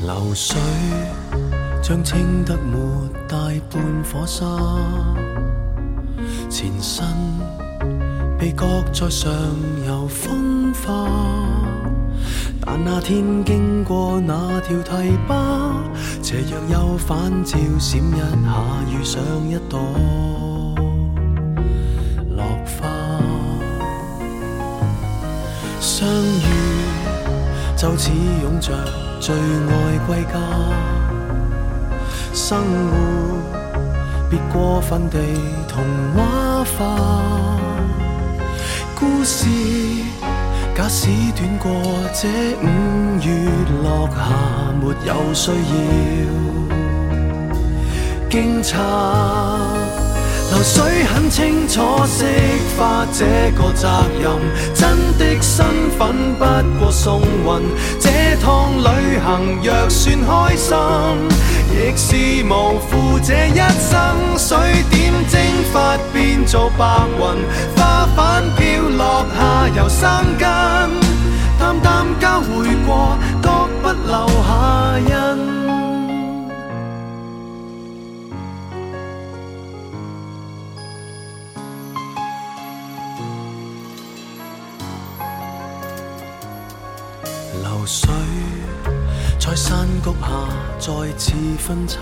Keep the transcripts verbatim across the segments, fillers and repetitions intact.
流水將清得沒大半火沙，前身被擱在上游風化，但那天經過那條堤壩，斜陽又反照閃一下，遇上一朵落花。相遇就似擁着最愛歸家，生活別過分地童話化，故事假使短過這五月落霞，沒有需要驚詫。流水很清楚釋化這個責任，真的身份不過送運。這趟旅行若算開心，亦是無負這一生。水點蒸發變做白雲，花瓣飄落下游生根，淡淡交匯過，各不留下印。流水在山谷下再次分叉，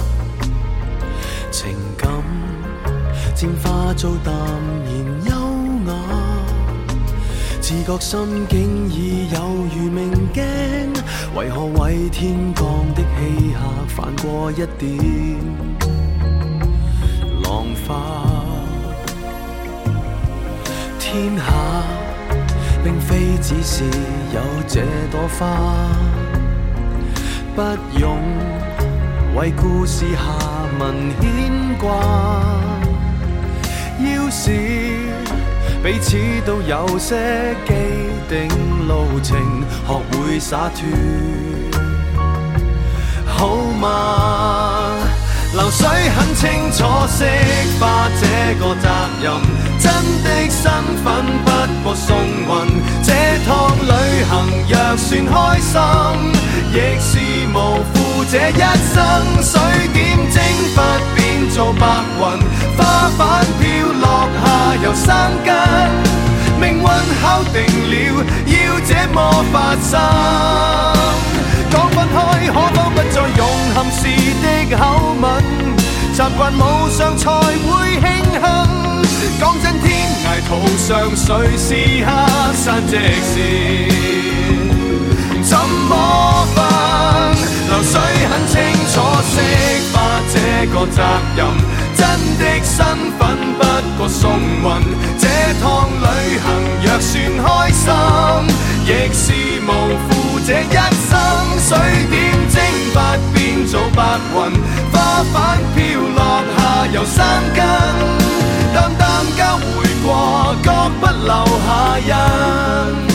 情感漸化做淡然優雅，自覺心境已有如明鏡，為何為天降的氣客泛過一點浪花？天下並非只是有這朵花，不用為故事下文牽掛。要是彼此都有些既定路程，學會灑脫好嗎？流水很清楚釋化這個責任，真的身份不過送運。這趟旅行若算開心，亦是無負這一生。水點蒸發變做白雲，花瓣飄落下游生根，命運敲定了要這麼發生。講分開可否不再用含事的口吻，習慣無常才會慶幸。講真天涯途上誰是客山直線，怎麼分？流水很清楚釋化這個責任，真的身份不過送運。這趟旅行若算開心，亦是無負這一生。水點蒸發變做白雲，花瓣飄落下游生根，淡淡交匯過，各不留下印。